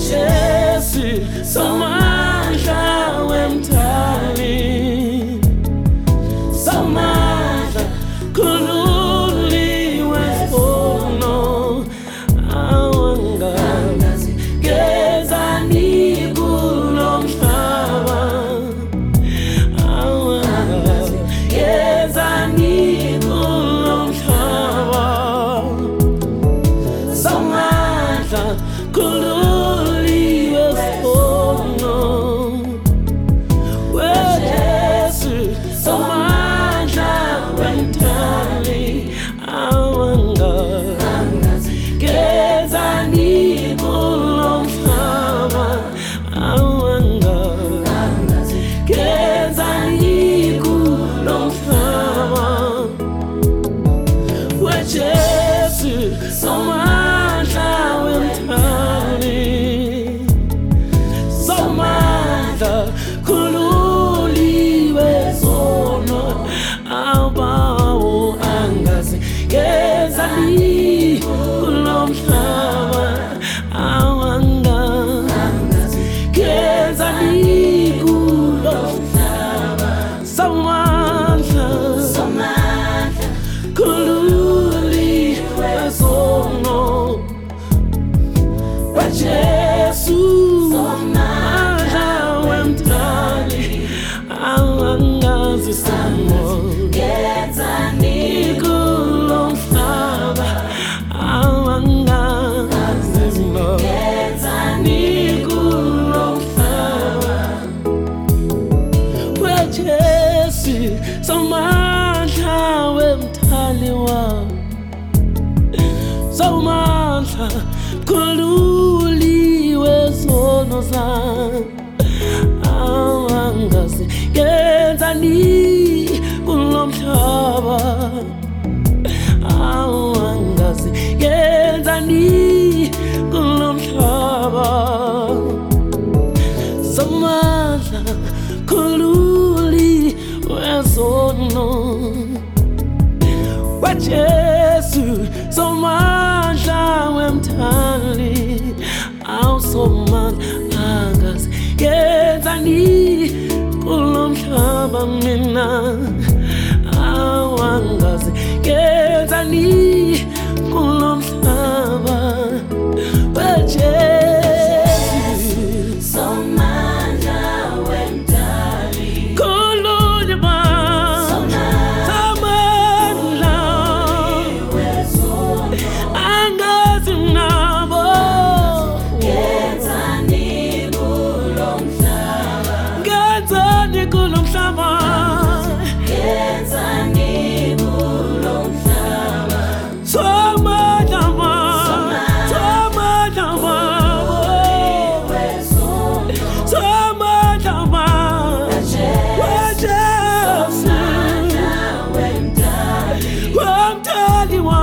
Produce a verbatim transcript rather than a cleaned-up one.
Jesu somandla wemthali somandla khululiwe sono awangazi gezani kulomhlaba awangazi gezani kulomhlaba somandla khululiwe sono weJesu somandla wemthali awangazi gezani kulomhlaba awangazi gezani kulomhlaba weJesu somandla wemthali somandla khululiwe sono abawo angazi gezani kulomhlaba awangazi gezani kulomhlaba somandla somandla khululiwe sono weJesu somandla wemthali awangazi sono gezani kulomhlaba awangazi gezani kulomhlaba weJesu somandla wemthali wa somandla khululiwe sono zami awangazi gezani kulomhlaba awangazi gezani kulomhlaba somandla khululiwe sono weJesu somandla wemthali awusomandla angazi gezani kulomhlaba mina awangazi gezani kulomhlaba weJesu somandla wemthali khululiwe somandla angazi nabo gezani kulomhlaba gezani kulomhlaba gezani kulomhlaba somandla somandla somandla weJesu wemthali wa